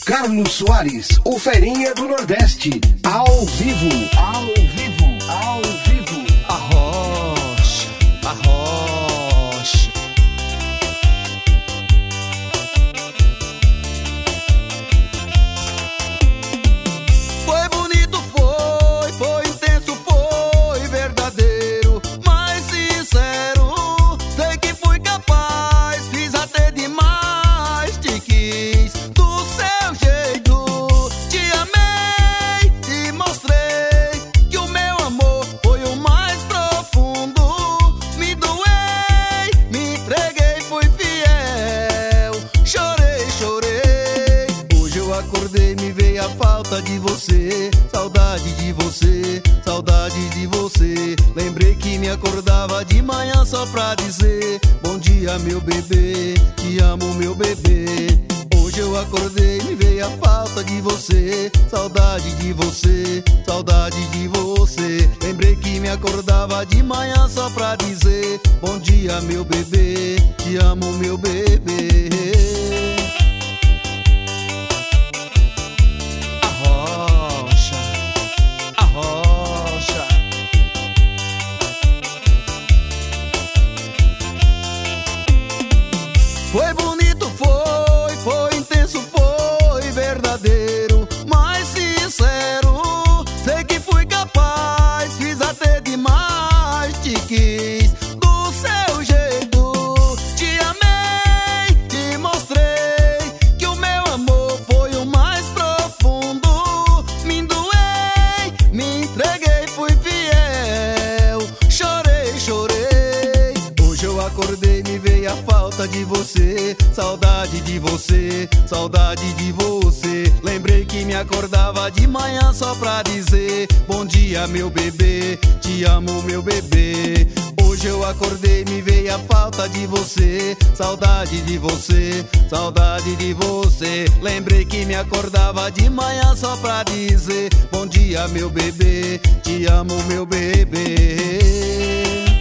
Carlos Soares, o Ferinha do Nordeste, ao vivo, ao vivo, ao vivo. Arrocha, arrocha. Foi bonito, foi intenso, foi verdadeiro, mas sincero. Sei que fui capaz, fiz até demais, te quis do seu jeito, te amei e mostrei que o meu amor foi o mais profundo. Me doei, me entreguei, fui fiel, chorei, chorei. Hoje eu acordei, me veio a falta de você, saudade de você, saudade de você. Lembrei que me acordava de manhã só pra dizer bom dia, meu bebê, te amo, meu bebê. Hoje eu acordei, me veio a falta de você, saudade de você, saudade de você. Lembrei que me acordava de manhã só pra dizer bom dia, meu bebê, te amo, meu bebê. Arrocha, arrocha. Foi bonito, foi intenso, foi verdadeiro, mas sincero. Sei que fui capaz, fiz até demais, te quis do seu jeito, te amei, te mostrei que o meu amor foi o mais profundo. Me doei, me entreguei, fui fiel, chorei, chorei. Hoje eu acordei, me veio a falta de você, saudade de você, saudade de você. Lembrei que me acordava de manhã só pra dizer bom dia, meu bebê, te amo, meu bebê. Hoje eu acordei, me veio a falta de você, saudade de você, saudade de você. Lembrei que me acordava de manhã só pra dizer bom dia, meu bebê, te amo, meu bebê.